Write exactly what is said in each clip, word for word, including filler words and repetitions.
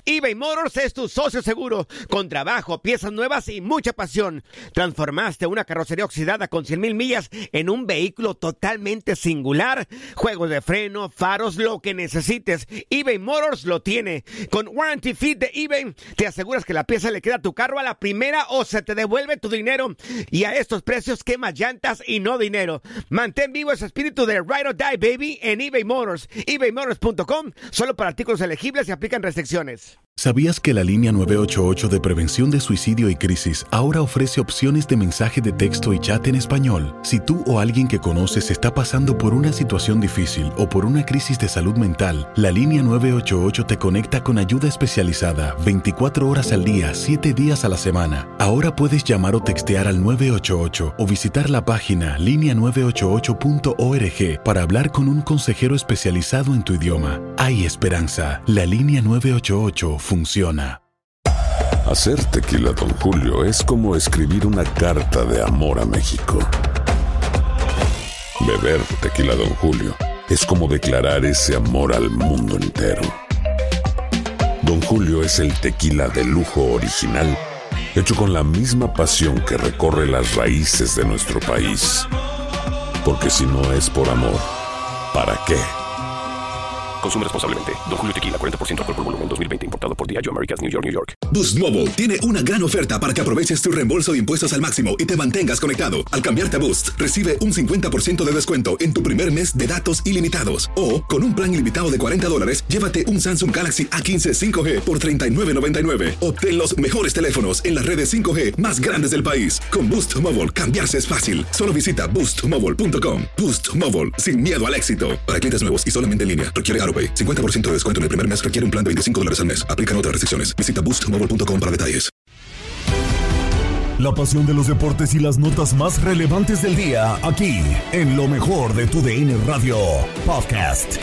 eBay Motors es tu socio seguro. Con trabajo, piezas nuevas y mucha pasión. Transformaste una carrocería oxidada con cien mil millas en un vehículo totalmente singular. Juegos de freno, faros, lo que necesites, eBay Motors lo tiene. Con Warranty Fit de eBay, te aseguras que la pieza le queda a tu carro a la primera o se te devuelve tu dinero. Y a estos precios, quemas llantas y no dinero. Mantén vivo ese espíritu de Ride or Die, baby, en eBay Motors. eBay Motors punto com, solo para artículos elegibles y aplican restricciones. ¿Sabías que la línea nueve ocho ocho de prevención de suicidio y crisis ahora ofrece opciones de mensaje de texto y chat en español? Si tú o alguien que conoces está pasando por una situación difícil o por una crisis de salud mental, la línea nueve ocho ocho te conecta con ayuda especializada veinticuatro horas al día, siete días a la semana. Ahora puedes llamar o textear al nueve ocho ocho o visitar la página línea nueve ocho ocho punto org para hablar con un consejero especializado en tu idioma. Hay esperanza. La línea nueve ocho ocho funciona. Hacer tequila Don Julio es como escribir una carta de amor a México. Beber tequila Don Julio es como declarar ese amor al mundo entero. Don Julio es el tequila de lujo original, hecho con la misma pasión que recorre las raíces de nuestro país. Porque si no es por amor, ¿para qué? Consume responsablemente. Don Julio Tequila, cuarenta por ciento alcohol por volumen, dos mil veinte, importado por Diageo Americas, New York, New York. Boost Mobile tiene una gran oferta para que aproveches tu reembolso de impuestos al máximo y te mantengas conectado. Al cambiarte a Boost, recibe un cincuenta por ciento de descuento en tu primer mes de datos ilimitados. O, con un plan ilimitado de cuarenta dólares, llévate un Samsung Galaxy A quince cinco G por treinta y nueve noventa y nueve. Obtén los mejores teléfonos en las redes cinco G más grandes del país. Con Boost Mobile, cambiarse es fácil. Solo visita boost mobile punto com. Boost Mobile, sin miedo al éxito. Para clientes nuevos y solamente en línea, requiere AutoPay. cincuenta por ciento de descuento en el primer mes, requiere un plan de veinticinco dólares al mes. Aplican otras restricciones. Visita boost mobile punto com para detalles. La pasión de los deportes y las notas más relevantes del día, aquí, en lo mejor de tu D N Radio Podcast.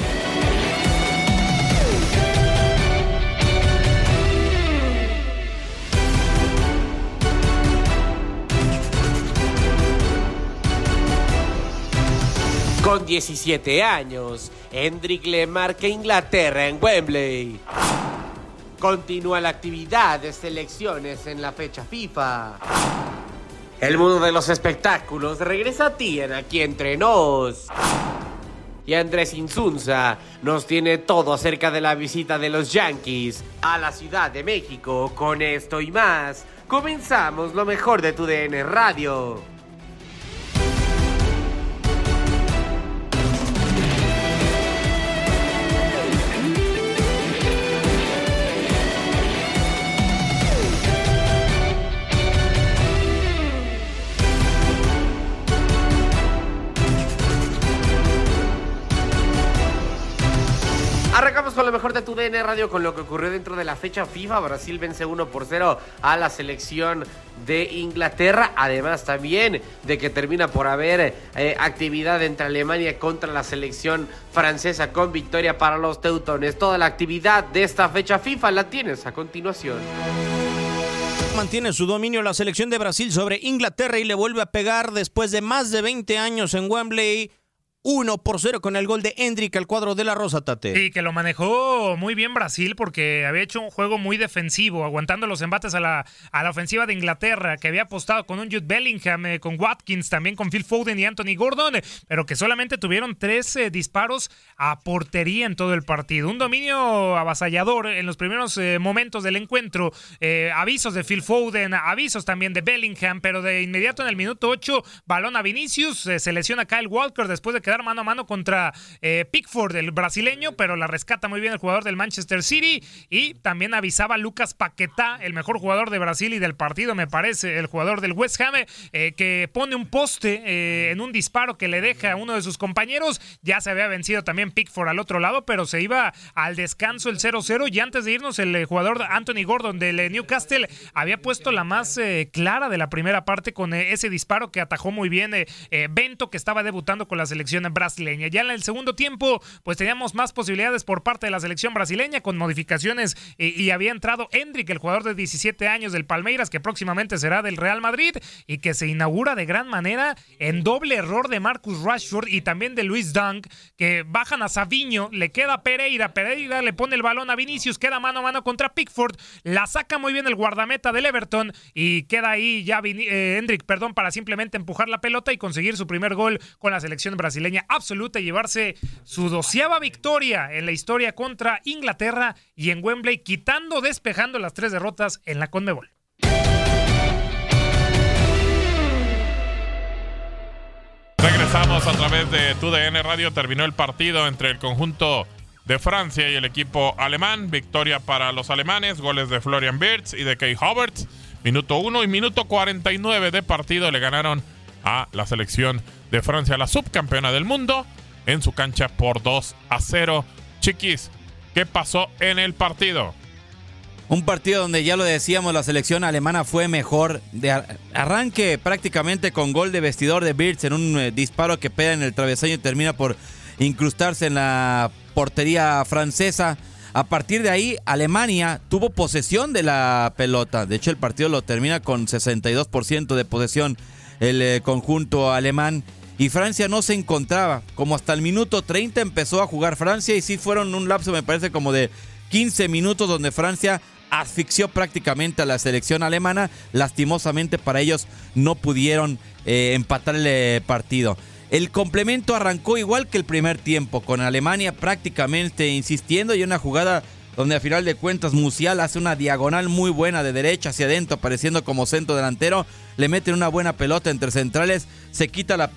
Con diecisiete años, Hendrick le marca a Inglaterra en Wembley. Continúa la actividad de selecciones en la fecha FIFA. El mundo de los espectáculos regresa a ti en Aquí Entre Nos. Y Andrés Insunza nos tiene todo acerca de la visita de los Yankees a la Ciudad de México. Con esto y más, comenzamos lo mejor de tu D N Radio. Arrancamos con lo mejor de tu D N Radio, con lo que ocurrió dentro de la fecha FIFA. Brasil vence uno por cero a la selección de Inglaterra. Además también de que termina por haber eh, actividad entre Alemania contra la selección francesa, con victoria para los teutones. Toda la actividad de esta fecha FIFA la tienes a continuación. Mantiene su dominio la selección de Brasil sobre Inglaterra y le vuelve a pegar después de más de veinte años en Wembley. uno por cero con el gol de Hendrick al cuadro de la Rosa, Tate. Sí, que lo manejó muy bien Brasil porque había hecho un juego muy defensivo, aguantando los embates a la, a la ofensiva de Inglaterra, que había apostado con un Jude Bellingham, eh, con Watkins, también con Phil Foden y Anthony Gordon, eh, pero que solamente tuvieron tres eh, disparos a portería en todo el partido. Un dominio avasallador en los primeros eh, momentos del encuentro. Eh, avisos de Phil Foden, avisos también de Bellingham, pero de inmediato en el minuto ocho, balón a Vinicius, eh, se lesiona Kyle Walker después de que quedar mano a mano contra eh, Pickford, el brasileño, pero la rescata muy bien el jugador del Manchester City. Y también avisaba Lucas Paquetá, el mejor jugador de Brasil y del partido, me parece, el jugador del West Ham, eh, que pone un poste eh, en un disparo que le deja a uno de sus compañeros. Ya se había vencido también Pickford al otro lado, pero se iba al descanso el cero cero, y antes de irnos el jugador Anthony Gordon del Newcastle había puesto la más eh, clara de la primera parte con eh, ese disparo que atajó muy bien eh, eh, Bento, que estaba debutando con la selección selección brasileña. Ya en el segundo tiempo, pues teníamos más posibilidades por parte de la selección brasileña con modificaciones y, y había entrado Endrick, el jugador de diecisiete años del Palmeiras, que próximamente será del Real Madrid y que se inaugura de gran manera en doble error de Marcus Rashford y también de Luis Dunk, que bajan a Savinho, le queda Pereira, Pereira le pone el balón a Vinicius, queda mano a mano contra Pickford, la saca muy bien el guardameta del Everton y queda ahí ya Vin- eh, Endrick, perdón, para simplemente empujar la pelota y conseguir su primer gol con la selección brasileña absoluta y llevarse su doceava victoria en la historia contra Inglaterra y en Wembley, quitando, despejando las tres derrotas en la CONMEBOL. Regresamos a través de Tu D N Radio. Terminó el partido entre el conjunto de Francia y el equipo alemán. Victoria para los alemanes, goles de Florian Wirtz y de Kai Havertz. Minuto uno y minuto cuarenta y nueve de partido le ganaron a la selección de Francia, la subcampeona del mundo, en su cancha por dos a cero. Chiquis, ¿qué pasó en el partido? Un partido donde ya lo decíamos, la selección alemana fue mejor. De arranque prácticamente con gol de vestidor de Wirtz en un eh, disparo que pega en el travesaño y termina por incrustarse en la portería francesa. A partir de ahí, Alemania tuvo posesión de la pelota. De hecho, el partido lo termina con sesenta y dos por ciento de posesión el eh, conjunto alemán. Y Francia no se encontraba. Como hasta el minuto treinta empezó a jugar Francia y sí fueron un lapso, me parece, como de quince minutos donde Francia asfixió prácticamente a la selección alemana. Lastimosamente para ellos no pudieron eh, empatar el eh, partido. El complemento arrancó igual que el primer tiempo, con Alemania prácticamente insistiendo y una jugada donde a final de cuentas Musiala hace una diagonal muy buena de derecha hacia adentro, apareciendo como centro delantero, le meten una buena pelota entre centrales, se quita la,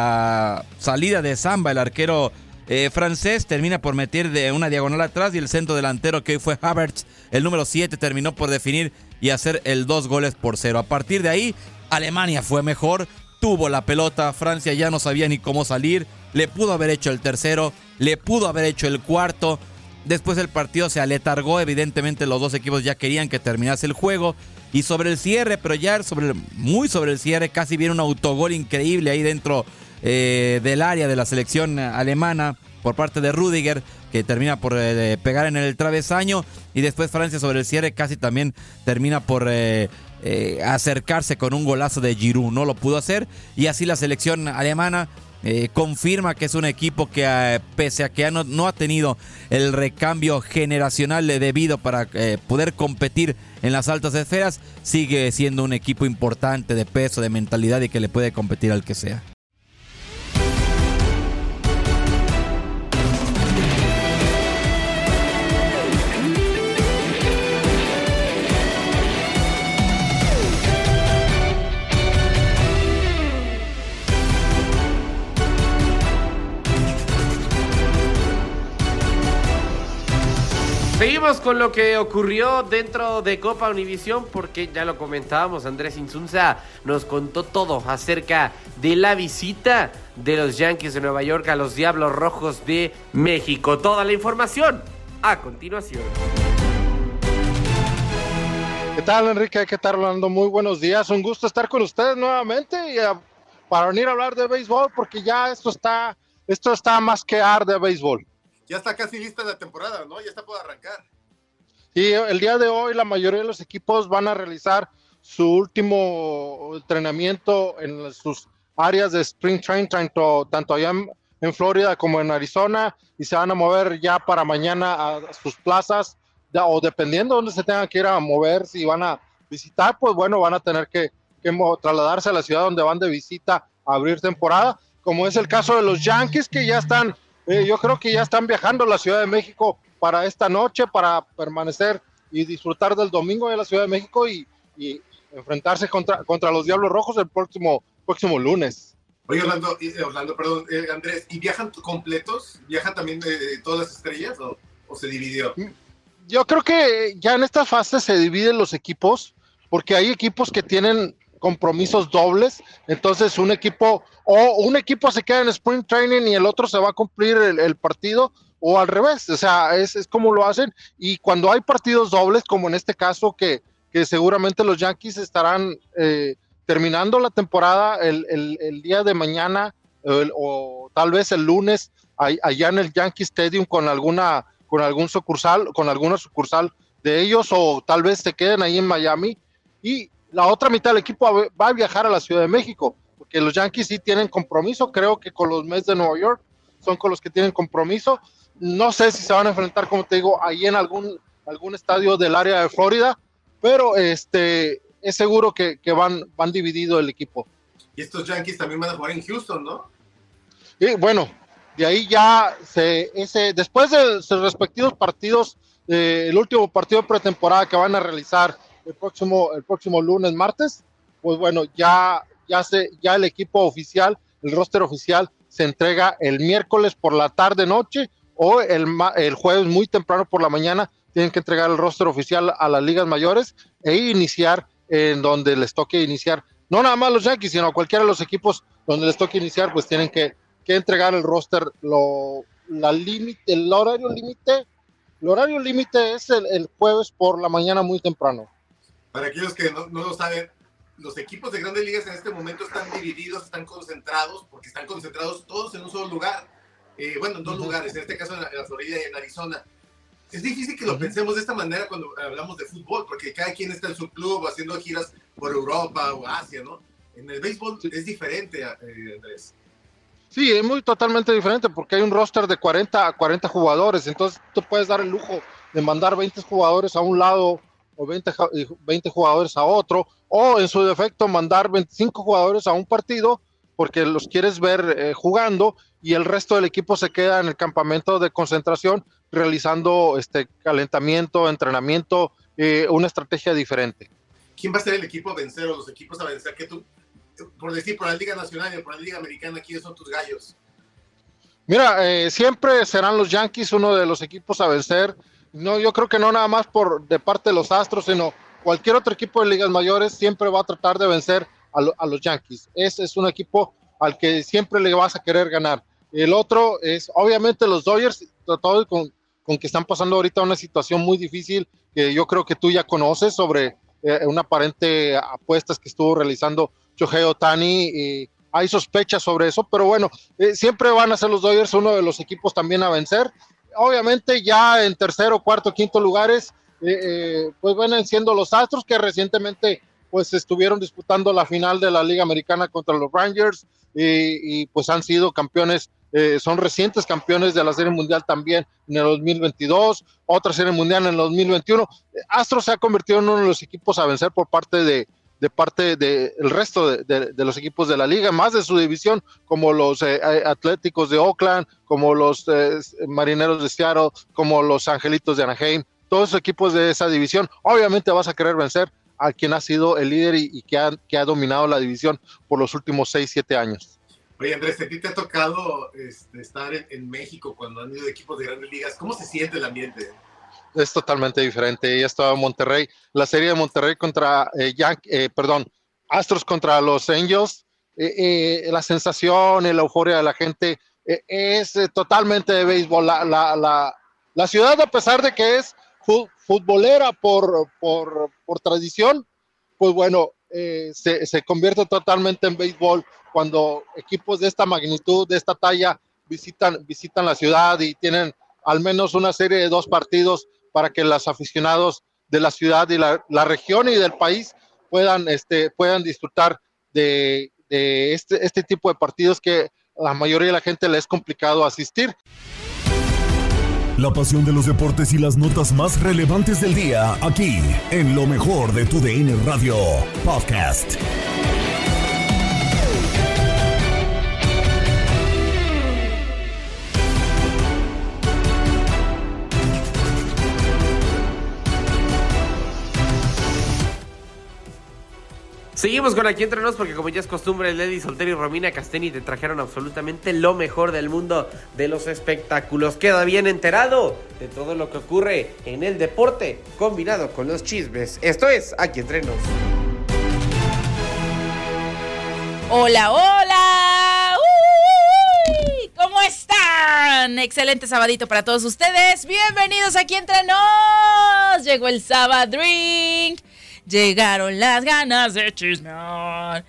la salida de Samba, el arquero eh, francés, termina por meter de una diagonal atrás y el centro delantero que hoy fue Havertz, el número siete, terminó por definir y hacer el dos goles por cero. A partir de ahí, Alemania fue mejor, tuvo la pelota, Francia ya no sabía ni cómo salir, le pudo haber hecho el tercero, le pudo haber hecho el cuarto. Después el partido se aletargó, evidentemente los dos equipos ya querían que terminase el juego. Y sobre el cierre, pero ya sobre, muy sobre el cierre, casi viene un autogol increíble ahí dentro eh, del área de la selección alemana por parte de Rüdiger, que termina por eh, pegar en el travesaño. Y después Francia sobre el cierre casi también termina por eh, eh, acercarse con un golazo de Giroud. No lo pudo hacer y así la selección alemana Eh, confirma que es un equipo que eh, pese a que ya no, no ha tenido el recambio generacional debido para eh, poder competir en las altas esferas, sigue siendo un equipo importante de peso, de mentalidad y que le puede competir al que sea. Seguimos con lo que ocurrió dentro de Copa Univisión, porque ya lo comentábamos, Andrés Insunza nos contó todo acerca de la visita de los Yankees de Nueva York a los Diablos Rojos de México. Toda la información a continuación. ¿Qué tal, Enrique? ¿Qué tal, Rolando? Muy buenos días. Un gusto estar con ustedes nuevamente y uh, para venir a hablar de béisbol, porque ya esto está, esto está más que ar de béisbol. Ya está casi lista la temporada, ¿no? Ya está por arrancar. Sí, el día de hoy la mayoría de los equipos van a realizar su último entrenamiento en sus áreas de Spring Training, tanto, tanto allá en, en Florida como en Arizona, y se van a mover ya para mañana a sus plazas, ya, o dependiendo de dónde se tengan que ir a mover, si van a visitar, pues bueno, van a tener que, que trasladarse a la ciudad donde van de visita a abrir temporada, como es el caso de los Yankees, que ya están Eh, yo creo que ya están viajando a la Ciudad de México para esta noche, para permanecer y disfrutar del domingo de la Ciudad de México y, y enfrentarse contra, contra los Diablos Rojos el próximo, próximo lunes. Oye, Orlando, eh, Orlando perdón, eh, Andrés, ¿y viajan completos? ¿Viajan también eh, todas las estrellas o, o se dividió? Yo creo que ya en esta fase se dividen los equipos, porque hay equipos que tienen compromisos dobles, entonces un equipo o un equipo se queda en Spring Training y el otro se va a cumplir el, el partido, o al revés, o sea, es, es como lo hacen, y cuando hay partidos dobles, como en este caso que, que seguramente los Yankees estarán eh, terminando la temporada el, el, el día de mañana el, o tal vez el lunes allá en el Yankee Stadium con alguna con algún sucursal, con alguna sucursal de ellos, o tal vez se queden ahí en Miami, y la otra mitad del equipo va a viajar a la Ciudad de México, porque los Yankees sí tienen compromiso, creo que con los Mets de Nueva York son con los que tienen compromiso. No sé si se van a enfrentar, como te digo, ahí en algún, algún estadio del área de Florida, pero este es seguro que, que van, van dividido el equipo. Y estos Yankees también van a jugar en Houston, ¿no? Y bueno, de ahí ya se, ese, después de sus respectivos partidos, eh, el último partido de pretemporada que van a realizar el próximo, el próximo lunes, martes, pues bueno, ya, ya, se, ya el equipo oficial, el roster oficial, se entrega el miércoles por la tarde noche o el, el jueves muy temprano por la mañana. Tienen que entregar el roster oficial a las ligas mayores e iniciar en donde les toque iniciar. No nada más los Yankees, sino cualquiera de los equipos donde les toque iniciar, pues tienen que, que entregar el roster. Lo, la límite, el horario límite, el horario límite es el, el jueves por la mañana muy temprano. Para aquellos que no, no lo saben, los equipos de grandes ligas en este momento están divididos, están concentrados, porque están concentrados todos en un solo lugar. Eh, bueno, en dos uh-huh. lugares, en este caso en la, en la Florida y en Arizona. Es difícil que lo uh-huh. pensemos de esta manera cuando hablamos de fútbol, porque cada quien está en su club haciendo giras por Europa o Asia, ¿no? En el béisbol sí. es diferente, eh, Andrés. Sí, es muy totalmente diferente, porque hay un roster de cuarenta a cuarenta jugadores, entonces tú puedes dar el lujo de mandar veinte jugadores a un lado o veinte, veinte jugadores a otro, o en su defecto mandar veinticinco jugadores a un partido porque los quieres ver eh, jugando, y el resto del equipo se queda en el campamento de concentración realizando este calentamiento, entrenamiento, eh, una estrategia diferente. ¿Quién va a ser el equipo a vencer o los equipos a vencer? Que tú, por decir, por la Liga Nacional y por la Liga Americana, ¿quiénes son tus gallos? Mira, eh, siempre serán los Yankees uno de los equipos a vencer. No, yo creo que no nada más por de parte de los Astros, sino cualquier otro equipo de ligas mayores siempre va a tratar de vencer a, lo, a los Yankees. Ese es un equipo al que siempre le vas a querer ganar. El otro es, obviamente, los Dodgers, todo con, con que están pasando ahorita una situación muy difícil que yo creo que tú ya conoces sobre eh, una aparente apuestas que estuvo realizando Shohei Ohtani. Y hay sospechas sobre eso, pero bueno, eh, siempre van a ser los Dodgers uno de los equipos también a vencer. Obviamente ya en tercero, cuarto, quinto lugares, eh, eh, pues vienen siendo los Astros, que recientemente pues estuvieron disputando la final de la Liga Americana contra los Rangers, y, y pues han sido campeones, eh, son recientes campeones de la Serie Mundial también en el dos mil veintidós, otra Serie Mundial en el dos mil veintiuno. Astros se ha convertido en uno de los equipos a vencer por parte de de parte del de resto de, de, de los equipos de la liga, más de su división, como los eh, Atléticos de Oakland, como los eh, Marineros de Seattle, como los Angelitos de Anaheim, todos los equipos de esa división. Obviamente vas a querer vencer a quien ha sido el líder y, y que, ha, que ha dominado la división por los últimos seis, siete años. Oye, Andrés, ¿a ti te ha tocado este, estar en, en México cuando han ido equipos de grandes ligas? ¿Cómo se siente el ambiente? Es totalmente diferente. Ella estaba en Monterrey, la serie de Monterrey contra eh, Yank, eh, perdón, Astros contra los Angels, eh, eh, la sensación y la euforia de la gente eh, es eh, totalmente de béisbol. La, la, la, la ciudad, a pesar de que es fu- futbolera por, por, por tradición, pues bueno, eh, se, se convierte totalmente en béisbol cuando equipos de esta magnitud, de esta talla, visitan, visitan la ciudad y tienen al menos una serie de dos partidos para que los aficionados de la ciudad y la, la región y del país puedan, este, puedan disfrutar de, de este, este tipo de partidos que a la mayoría de la gente le es complicado asistir. La pasión de los deportes y las notas más relevantes del día, aquí, en lo mejor de tu D N Radio Podcast. Seguimos con Aquí Entre Nos, porque como ya es costumbre, Lady Soltero y Romina Casteni te trajeron absolutamente lo mejor del mundo de los espectáculos. Queda bien enterado de todo lo que ocurre en el deporte, combinado con los chismes. Esto es Aquí Entre Nos. Hola, hola. Uy, ¿cómo están? Excelente sabadito para todos ustedes. Bienvenidos Aquí Entre Nos. Llegó el Sabadrink. Llegaron las ganas de chismear.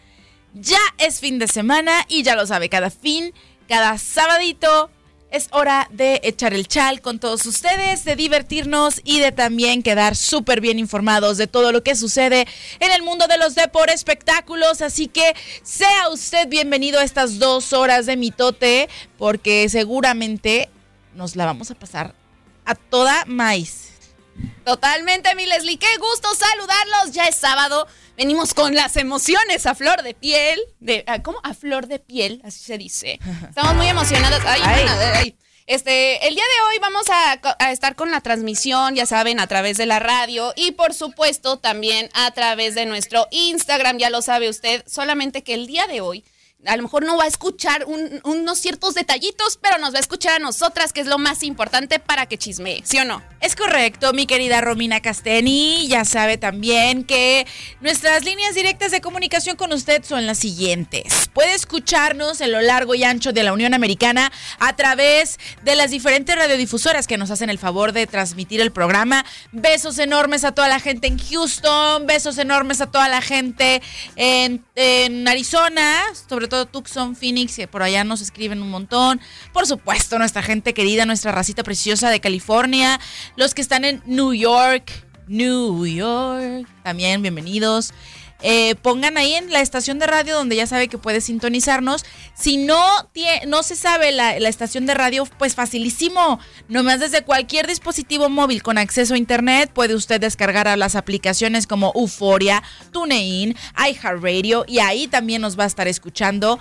Ya es fin de semana y ya lo sabe, cada fin, cada sabadito es hora de echar el chal con todos ustedes, de divertirnos y de también quedar súper bien informados de todo lo que sucede en el mundo de los deportes, espectáculos. Así que sea usted bienvenido a estas dos horas de mitote, porque seguramente nos la vamos a pasar a toda maíz. Totalmente, mi Leslie, qué gusto saludarlos. Ya es sábado, venimos con las emociones a flor de piel. De, ¿Cómo? A flor de piel, así se dice. Estamos muy emocionadas. Ay, ay. Mana, ay. Este, el día de hoy vamos a, a estar con la transmisión, ya saben, a través de la radio y por supuesto también a través de nuestro Instagram, ya lo sabe usted, solamente que el día de hoy a lo mejor no va a escuchar un, unos ciertos detallitos, pero nos va a escuchar a nosotras, que es lo más importante para que chismee, ¿sí o no? Es correcto, mi querida Romina Casteni. Ya sabe también que nuestras líneas directas de comunicación con usted son las siguientes. Puede escucharnos en lo largo y ancho de la Unión Americana a través de las diferentes radiodifusoras que nos hacen el favor de transmitir el programa. Besos enormes a toda la gente en Houston, besos enormes a toda la gente en, en Arizona, sobre todo Tucson, Phoenix, que por allá nos escriben un montón. Por supuesto, nuestra gente querida, nuestra racita preciosa de California, los que están en New York, New York, también bienvenidos. Eh, pongan ahí en la estación de radio donde ya sabe que puede sintonizarnos. Si no, tie, no se sabe la, la estación de radio, pues facilísimo. Nomás desde cualquier dispositivo móvil con acceso a internet puede usted descargar a las aplicaciones como Euforia, TuneIn, iHeartRadio, y ahí también nos va a estar escuchando.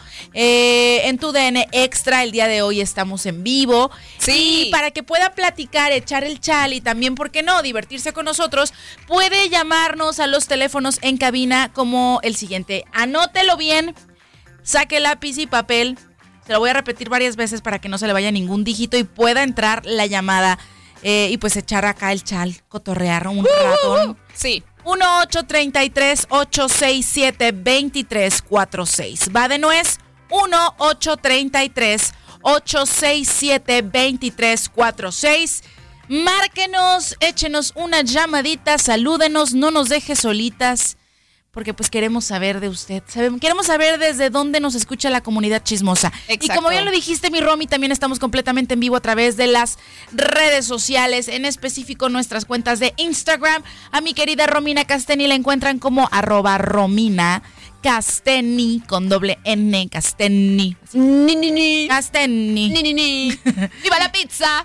Eh, en tu D N Extra el día de hoy estamos en vivo. Sí. Y para que pueda platicar, echar el chal y también, ¿por qué no?, divertirse con nosotros, puede llamarnos a los teléfonos en cabina como el siguiente. Anótelo bien, saque lápiz y papel. Se lo voy a repetir varias veces para que no se le vaya ningún dígito y pueda entrar la llamada eh, y pues echar acá el chal, cotorrear un uh, ratón. Sí. uno ocho tres tres, ocho seis siete, dos tres cuatro seis. Va de nuez. uno ocho tres tres, ocho seis siete, dos tres cuatro seis. Márquenos, échenos una llamadita, salúdenos, no nos deje solitas, porque pues queremos saber de usted, sabemos, queremos saber desde dónde nos escucha la comunidad chismosa. Exacto. Y como bien lo dijiste, mi Romy, también estamos completamente en vivo a través de las redes sociales, en específico nuestras cuentas de Instagram. A mi querida Romina Casteni la encuentran como arroba Romina Casteni, con doble N, Casteni. Ni, ni, ni. Casteni. Ni, ni, ni. ¡Viva la pizza!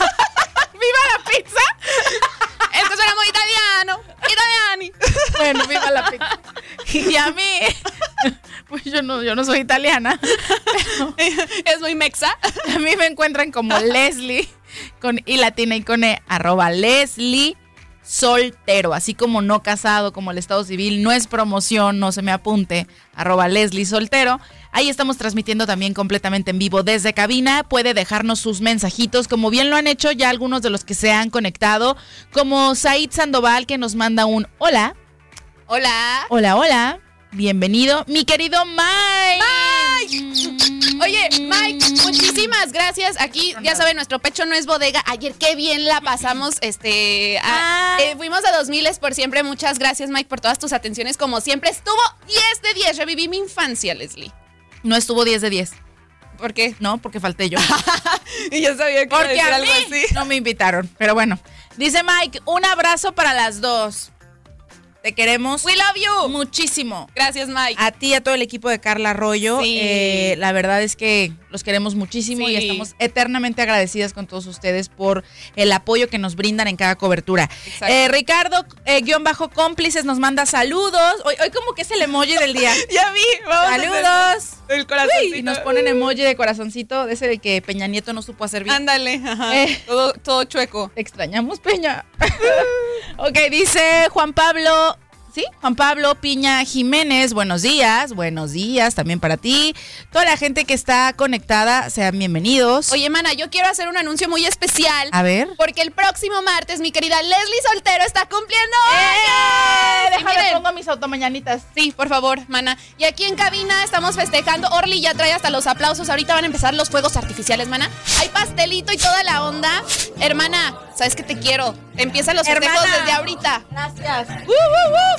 ¡Viva la pizza! Es que suena muy italiano. Italiani. Bueno, viva la pizza. Y a mí, pues yo no, yo no soy italiana. Es muy mexa. A mí me encuentran como Leslie, con I latina y con E, arroba Leslie Soltero, así como no casado, como el estado civil, no es promoción, no se me apunte, arroba Leslie Soltero. Ahí estamos transmitiendo también completamente en vivo desde cabina. Puede dejarnos sus mensajitos, como bien lo han hecho ya algunos de los que se han conectado, como Said Sandoval, que nos manda un hola. Hola. Hola, hola. Bienvenido, mi querido Mike. Mike. Oye, Mike, muchísimas gracias. Aquí, ya saben, nuestro pecho no es bodega. Ayer qué bien la pasamos. Este, a, eh, fuimos a dos miles por siempre. Muchas gracias, Mike, por todas tus atenciones. Como siempre, estuvo diez de diez. Reviví mi infancia, Leslie. No estuvo diez de diez. ¿Por qué? No, porque falté yo. Y yo sabía que porque iba a a decir mí algo así. No me invitaron, pero bueno. Dice Mike, un abrazo para las dos. Te queremos. We love you. Muchísimo. Gracias, Mike. A ti y a todo el equipo de Carla Arroyo. Sí. Eh, la verdad es que los queremos muchísimo, sí, y estamos eternamente agradecidas con todos ustedes por el apoyo que nos brindan en cada cobertura. Eh, Ricardo, eh, guión bajo cómplices, nos manda saludos. Hoy, hoy como que es el emoji del día. Ya vi. Vamos Saludos. El corazoncito. Uy, y nos ponen emoji de corazoncito, de ese de que Peña Nieto no supo hacer bien. Ándale. Ajá. Eh, todo, todo chueco. Te extrañamos, Peña. Ok, dice Juan Pablo. Sí, Juan Pablo Piña Jiménez, buenos días, buenos días también para ti. Toda la gente que está conectada, sean bienvenidos. Oye, mana, yo quiero hacer un anuncio muy especial. A ver. Porque el próximo martes, mi querida Leslie Soltero está cumpliendo ¡Eh! años. Déjame, miren, pongo mis automañanitas. Sí, por favor, mana. Y aquí en cabina estamos festejando. Orly ya trae hasta los aplausos. Ahorita van a empezar los fuegos artificiales, mana. Hay pastelito y toda la onda. Hermana, sabes que te quiero. Empiezan los festejos Hermana. desde ahorita. Gracias. Uh, uh, uh, para que la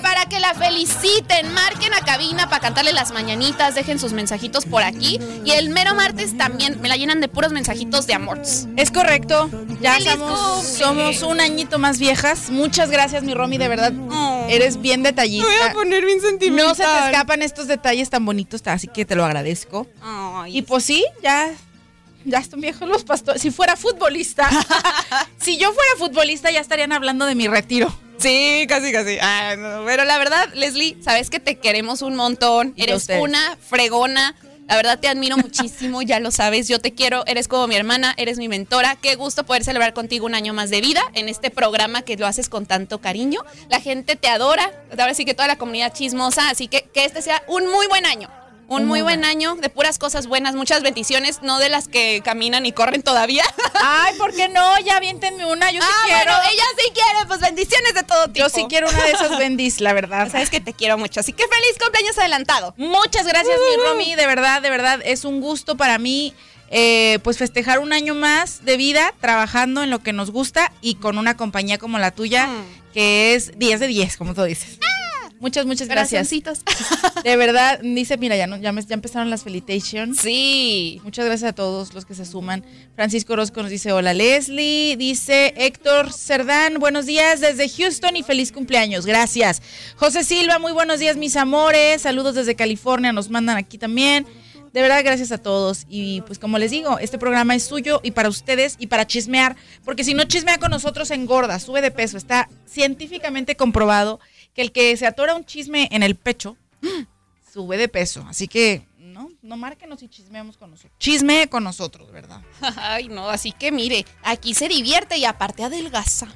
la feliciten, marquen a cabina para cantarle las mañanitas, dejen sus mensajitos por aquí. Y el mero martes también me la llenan de puros mensajitos de amor. Es correcto, ya ¡Feliz somos, cumple! somos un añito más viejas. Muchas gracias, mi Romy, de verdad, Oh. eres bien detallista. Me voy a poner bien sentimental. No se te escapan estos detalles tan bonitos, así que te lo agradezco. Ay, Y pues sí, ya, ya están viejos los pastores. Si fuera futbolista, si yo fuera futbolista ya estarían hablando de mi retiro. Sí, casi, casi. Ah, no, pero la verdad, Leslie, sabes que te queremos un montón. Y Eres ustedes. una fregona. La verdad te admiro muchísimo, ya lo sabes. Yo te quiero, eres como mi hermana, eres mi mentora. Qué gusto poder celebrar contigo un año más de vida en este programa que lo haces con tanto cariño. La gente te adora, ahora sí que toda la comunidad chismosa. Así que que este sea un muy buen año. Un muy buen año de puras cosas buenas, muchas bendiciones, no de las que caminan y corren todavía. Ay, ¿por qué no? Ya aviéntenme una, yo sí ah, quiero. Bueno, ella sí quiere, pues bendiciones de todo tipo. Yo sí quiero una de esas bendis, la verdad. Sabes que te quiero mucho, así que feliz cumpleaños adelantado. Muchas gracias, Uh. mi Romy, de verdad, de verdad, es un gusto para mí, eh, pues festejar un año más de vida, trabajando en lo que nos gusta y con una compañía como la tuya, Mm. que es diez de diez, como tú dices. Muchas, muchas gracias. Corazoncitos. De verdad, dice, mira, ya, no, ya, me- ya empezaron las felicitations. Sí. Muchas gracias a todos los que se suman. Francisco Orozco nos dice, hola Leslie. Dice Héctor Cerdán, buenos días desde Houston y feliz cumpleaños. Gracias. José Silva, muy buenos días, mis amores. Saludos desde California, nos mandan aquí también. De verdad, gracias a todos. Y pues como les digo, este programa es suyo y para ustedes y para chismear. Porque si no chismea con nosotros, engorda, sube de peso. Está científicamente comprobado que el que se atora un chisme en el pecho sube de peso. Así que no, no márquenos y chismeamos con nosotros. Chisme con nosotros, ¿verdad? Ay, no, así que mire, aquí se divierte y aparte adelgaza.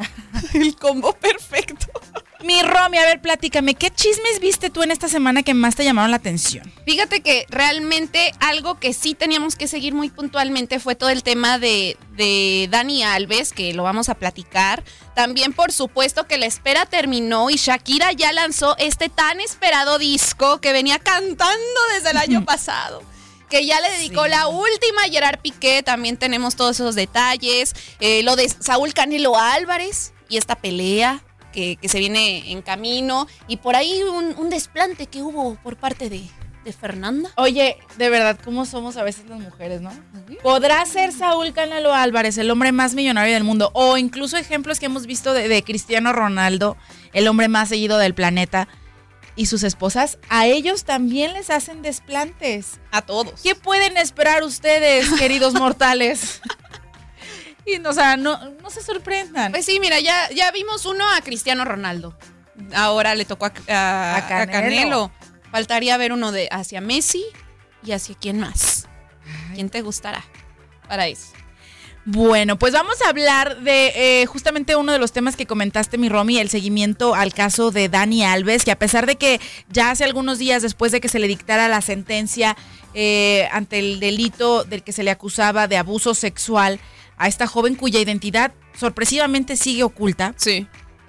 El combo perfecto. Mi Romy, a ver, platícame, ¿qué chismes viste tú en esta semana que más te llamaron la atención? Fíjate que realmente algo que sí teníamos que seguir muy puntualmente fue todo el tema de, de Dani Alves, que lo vamos a platicar. También, por supuesto, que la espera terminó y Shakira ya lanzó este tan esperado disco que venía cantando desde el año pasado. Que ya le dedicó Sí. la última a Gerard Piqué, también tenemos todos esos detalles. Eh, lo de Saúl Canelo Álvarez y esta pelea que, que se viene en camino. Y por ahí un, un desplante que hubo por parte de, de Fernanda. Oye, de verdad, ¿cómo somos a veces las mujeres, no? ¿Podrá ser Saúl Canelo Álvarez el hombre más millonario del mundo? O incluso ejemplos que hemos visto de, de Cristiano Ronaldo, el hombre más seguido del planeta. Y sus esposas, a ellos también les hacen desplantes. A todos. ¿Qué pueden esperar ustedes, queridos mortales? Y, o sea, no, no se sorprendan. Pues sí, mira, ya, ya vimos uno a Cristiano Ronaldo. Ahora le tocó a, a- A Canelo. a Canelo. Faltaría ver uno de hacia Messi y hacia quién más. ¿Quién te gustará para eso? Bueno, pues vamos a hablar de eh, justamente uno de los temas que comentaste, mi Romy, el seguimiento al caso de Dani Alves, que a pesar de que ya hace algunos días después de que se le dictara la sentencia eh, ante el delito del que se le acusaba de abuso sexual a esta joven cuya identidad sorpresivamente sigue oculta, Sí.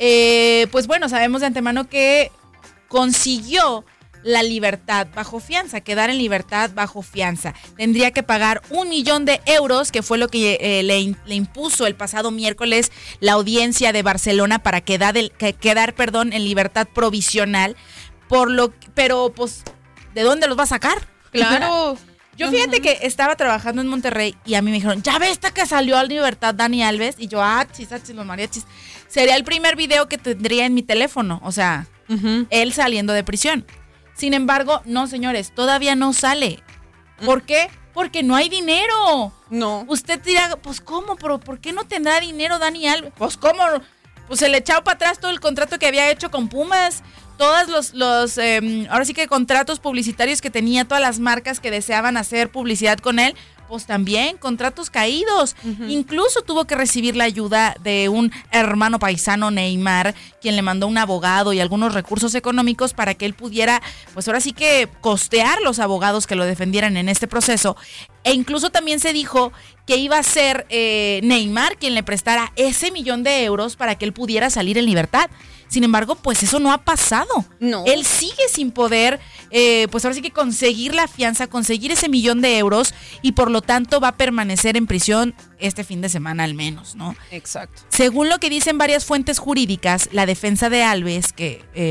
eh, pues bueno, sabemos de antemano que consiguió la libertad bajo fianza, quedar en libertad bajo fianza. Tendría que pagar un millón de euros, que fue lo que eh, le, in- le impuso el pasado miércoles la audiencia de Barcelona para quedar, el- que- quedar perdón, en libertad provisional. Por lo, pero, pues, ¿de dónde los va a sacar? Claro. Yo fíjate que estaba trabajando en Monterrey y a mí me dijeron, ¿ya ves que salió a libertad Dani Alves? Y yo, ah, chis, ah, chis, los mariachis. Sería el primer video que tendría en mi teléfono, o sea, Uh-huh. él saliendo de prisión. Sin embargo, no, señores, todavía no sale. ¿Por qué? Porque no hay dinero. No. Usted dirá, pues ¿cómo? ¿Pero por qué no tendrá dinero Dani Alves? Pues ¿cómo? Pues se le echó para atrás todo el contrato que había hecho con Pumas. Todos los, los eh, ahora sí que contratos publicitarios que tenía, todas las marcas que deseaban hacer publicidad con él, pues también contratos caídos. Uh-huh. Incluso tuvo que recibir la ayuda de un hermano paisano, Neymar, quien le mandó un abogado y algunos recursos económicos para que él pudiera, pues ahora sí que costear los abogados que lo defendieran en este proceso. E incluso también se dijo que iba a ser eh, Neymar quien le prestara ese millón de euros para que él pudiera salir en libertad. Sin embargo, pues eso no ha pasado. No. Él sigue sin poder, eh, pues ahora sí que conseguir la fianza, conseguir ese millón de euros y por lo tanto va a permanecer en prisión este fin de semana al menos, ¿no? Exacto. Según lo que dicen varias fuentes jurídicas, la defensa de Alves, que eh,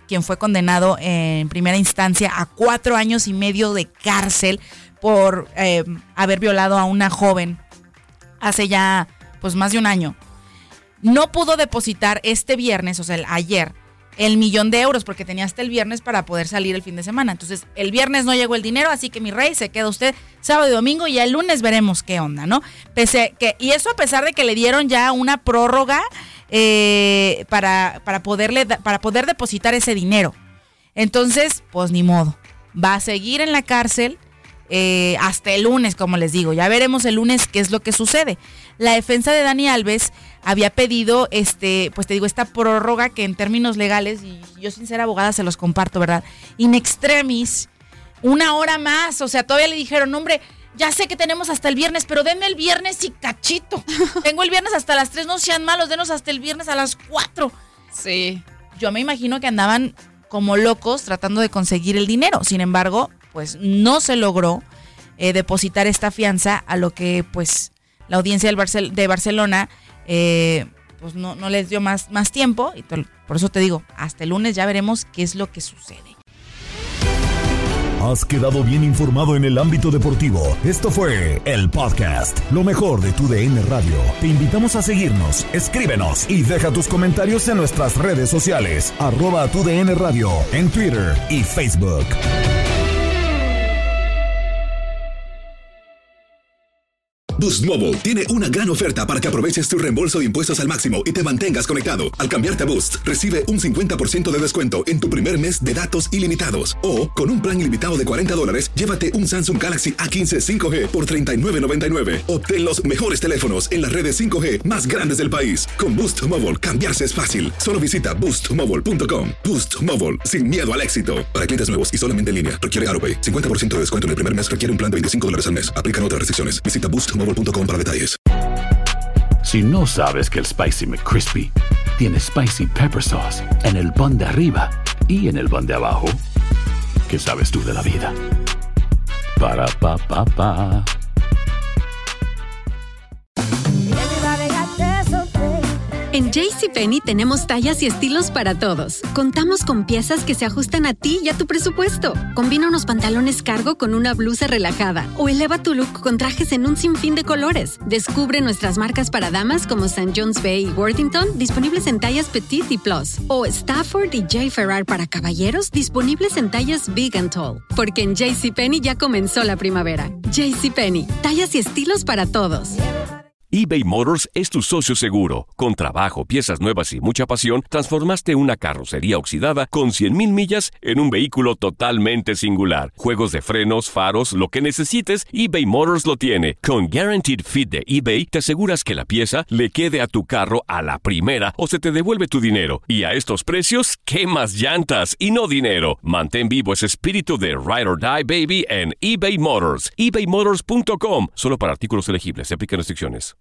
quien fue condenado en primera instancia a cuatro años y medio de cárcel por eh, haber violado a una joven hace ya pues más de un año, no pudo depositar este viernes, o sea, el, ayer, el millón de euros, porque tenía hasta el viernes para poder salir el fin de semana. Entonces, el viernes no llegó el dinero, así que mi rey, se queda usted sábado y domingo y el lunes veremos qué onda, ¿no? Pese que, y eso a pesar de que le dieron ya una prórroga eh, para, para, poderle, para poder depositar ese dinero. Entonces, pues ni modo. Va a seguir en la cárcel eh, hasta el lunes, como les digo. Ya veremos el lunes qué es lo que sucede. La defensa de Dani Alves había pedido, este, pues te digo, esta prórroga que en términos legales, y yo sin ser abogada se los comparto, ¿verdad? In extremis, una hora más, o sea, todavía le dijeron, hombre, ya sé que tenemos hasta el viernes, pero denme el viernes y cachito. Tengo el viernes hasta las tres, no sean malos, denos hasta el viernes a las cuatro. Sí. Yo me imagino que andaban como locos tratando de conseguir el dinero, sin embargo, pues no se logró eh, depositar esta fianza, a lo que pues la audiencia del Barcel- de Barcelona eh, pues no, no les dio más, más tiempo, y por eso te digo, hasta el lunes ya veremos qué es lo que sucede. Has quedado bien informado en el ámbito deportivo. Esto fue el podcast, lo mejor de tu D N Radio. Te invitamos a seguirnos, escríbenos y deja tus comentarios en nuestras redes sociales, arroba tu D N Radio, en Twitter y Facebook. Boost Mobile tiene una gran oferta para que aproveches tu reembolso de impuestos al máximo y te mantengas conectado. Al cambiarte a Boost, recibe un cincuenta por ciento de descuento en tu primer mes de datos ilimitados. O, con un plan ilimitado de cuarenta dólares, llévate un Samsung Galaxy A quince cinco G por treinta y nueve noventa y nueve. Obtén los mejores teléfonos en las redes cinco G más grandes del país. Con Boost Mobile, cambiarse es fácil. Solo visita boost mobile punto com. Boost Mobile, sin miedo al éxito. Para clientes nuevos y solamente en línea, requiere AutoPay. cincuenta por ciento de descuento en el primer mes requiere un plan de veinticinco dólares al mes. Aplican otras restricciones. Visita boost mobile punto com para detalles. Si no sabes que el Spicy McCrispy tiene Spicy Pepper Sauce en el pan de arriba y en el pan de abajo, ¿qué sabes tú de la vida? Para, pa, pa, pa. En JCPenney tenemos tallas y estilos para todos. Contamos con piezas que se ajustan a ti y a tu presupuesto. Combina unos pantalones cargo con una blusa relajada o eleva tu look con trajes en un sinfín de colores. Descubre nuestras marcas para damas como Saint John's Bay y Worthington, disponibles en tallas Petite y Plus. O Stafford y J. Ferrar para caballeros, disponibles en tallas Big and Tall. Porque en JCPenney ya comenzó la primavera. JCPenney, tallas y estilos para todos. eBay Motors es tu socio seguro. Con trabajo, piezas nuevas y mucha pasión, transformaste una carrocería oxidada con cien mil millas en un vehículo totalmente singular. Juegos de frenos, faros, lo que necesites, eBay Motors lo tiene. Con Guaranteed Fit de eBay, te aseguras que la pieza le quede a tu carro a la primera o se te devuelve tu dinero. Y a estos precios, ¿qué más llantas y no dinero? Mantén vivo ese espíritu de Ride or Die, baby, en eBay Motors. ebay motors punto com. Solo para artículos elegibles. Se aplican restricciones.